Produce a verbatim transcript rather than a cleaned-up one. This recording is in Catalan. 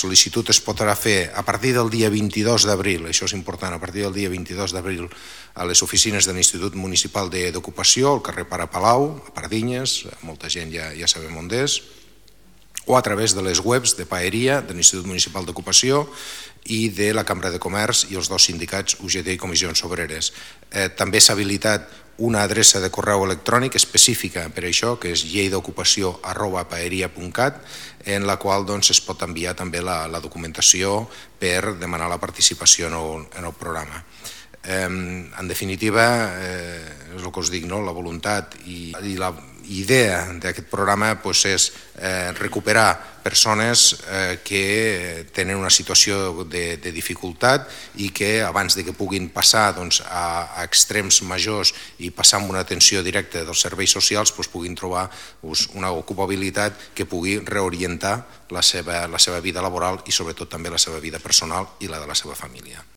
sol·licitud es podrà fer a partir del dia vint-i-dos d'abril, això és important, a partir del dia vint-i-dos d'abril a les oficines de l'Institut Municipal d'Ocupació, al carrer Pare Palau, a Pardinyes, molta gent ja, ja sabem on és, o a través de les webs de Paeria, de l'Institut Municipal d'Ocupació i de la Cambra de Comerç i els dos sindicats U G T i Comissions Obreres. Eh, també s'ha habilitat una adreça de correu electrònic específica per això, que és lleidocupació arroba paeria punt cat, en la qual doncs, es pot enviar també la, la documentació per demanar la participació en el, en el programa. Eh, en definitiva, eh, és el que us dic, no? La voluntat i, i la idea d'aquest programa doncs, és eh, recuperar persones eh, que tenen una situació de, de dificultat i que abans de que puguin passar doncs, a, a extrems majors i passar amb una atenció directa dels serveis socials doncs, puguin trobar doncs, una ocupabilitat que pugui reorientar la seva, la seva vida laboral i sobretot també la seva vida personal i la de la seva família.